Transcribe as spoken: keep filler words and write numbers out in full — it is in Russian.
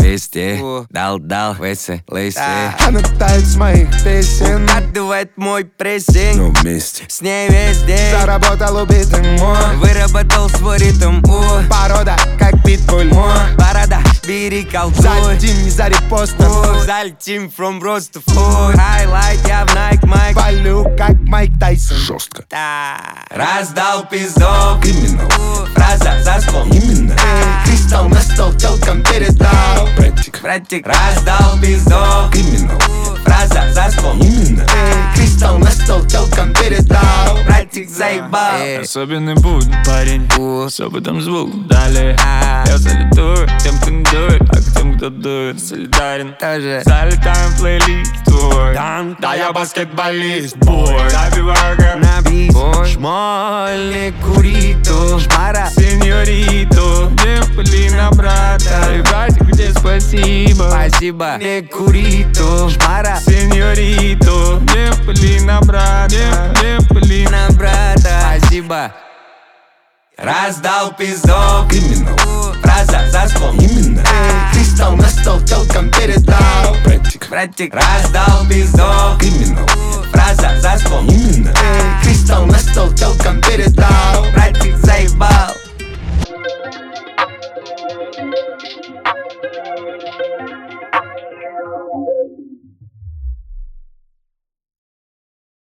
вместе. Дал-дал, веселейся. Она тает с моих песен, Укатывает мой прессинг, но вместе с ней весь день. заработал убитым мой. Выработал свой ритм, у Порода, как питбуль мой. Борода, бери колдуй. Залетим не за репостом, Залетим from roast to food. Highlight, я в Nike Mike. валю, как Майк Тайсон. Жестко. Раздал пиздов, Криминал, фраза за стол. именно. Эй, кристалл на стол телкам передал. Братик. Братик, раздал пиздов, Криминал, фраза за стол. именно. Эй, кристалл на стол телкам передал. Братик заебал. Особенный будни, парень, с опытом звук дали. Я залетаю тем, кто не дует, а к тем, кто дует, солидарен. Тоже Залетаем в плейлист твой. Да, я баскетболист, бой. Забиваю гэп на бис. Шмоль, куриту, шмара. сеньориту. Не пыли на брата. И братик, где спасибо. Спасибо, не куриту, шмара. Сеньориту. Не пыли на брата. Не, не пыли на На брата, спасибо. Раздал пиздов, Криминал, фраза за стол. именно. Эй, кристалл на стол телкам передал. Братик. Братик, раздал пиздов, Криминал, фраза за стол. именно. Эй, кристалл на стол телкам передал.